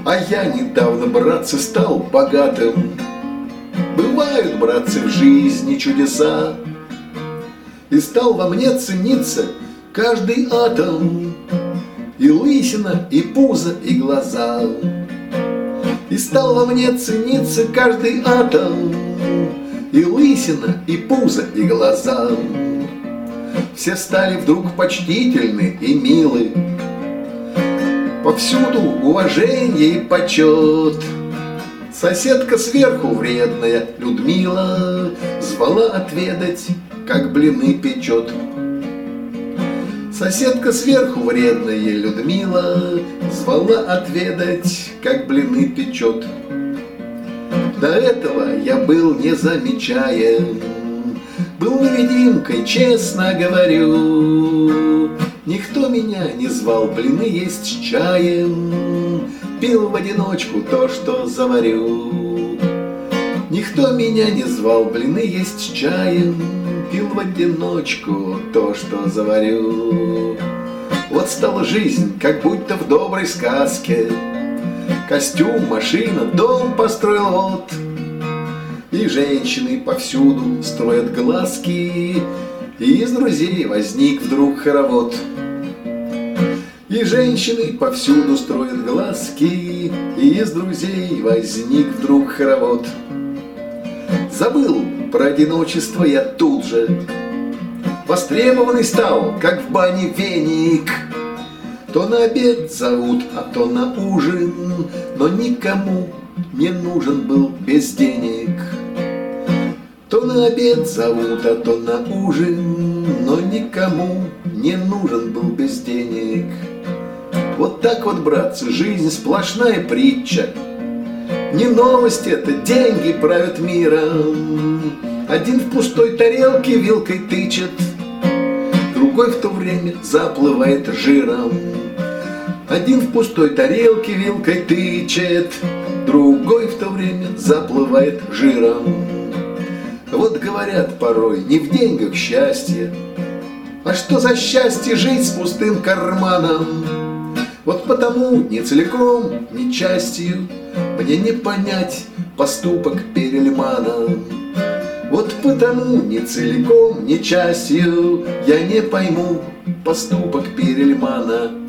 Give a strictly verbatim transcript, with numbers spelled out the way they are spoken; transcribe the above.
А я недавно, братцы, стал богатым. Бывают, братцы, в жизни чудеса, и стал во мне цениться каждый атом, и лысина, и пузо, и глаза. И стал во мне цениться каждый атом, и лысина, и пузо, и глаза. Все стали вдруг почтительны и милы, повсюду уважение и почет. Соседка сверху вредная Людмила звала отведать, как блины печет. Соседка сверху вредная Людмила звала отведать, как блины печет. До этого я был не замечаем, был невидимкой, честно говорю. Никто меня не звал блины есть с чаем, пил в одиночку то, что заварю. Никто меня не звал блины есть с чаем, пил в одиночку то, что заварю. Вот стала жизнь, как будто в доброй сказке. Костюм, машина, дом построил вот. И женщины повсюду строят глазки, и из друзей возник вдруг хоровод. И женщины повсюду строят глазки, и из друзей возник вдруг хоровод. Забыл про одиночество я тут же, востребованный стал, как в бане веник. То на обед зовут, а то на ужин, но никому не нужен был без денег. То на обед зовут, а то на ужин, но никому не нужен был без денег. Вот так вот, братцы, жизнь сплошная притча. Не новость это, деньги правят миром. Один в пустой тарелке вилкой тычет, другой в то время заплывает жиром. Один в пустой тарелке вилкой тычет, другой в то время заплывает жиром. Вот говорят порой, не в деньгах счастье. А что за счастье жить с пустым карманом? Вот потому ни целиком, ни частью мне не понять поступок Перельмана. Вот потому ни целиком, ни частью я не пойму поступок Перельмана.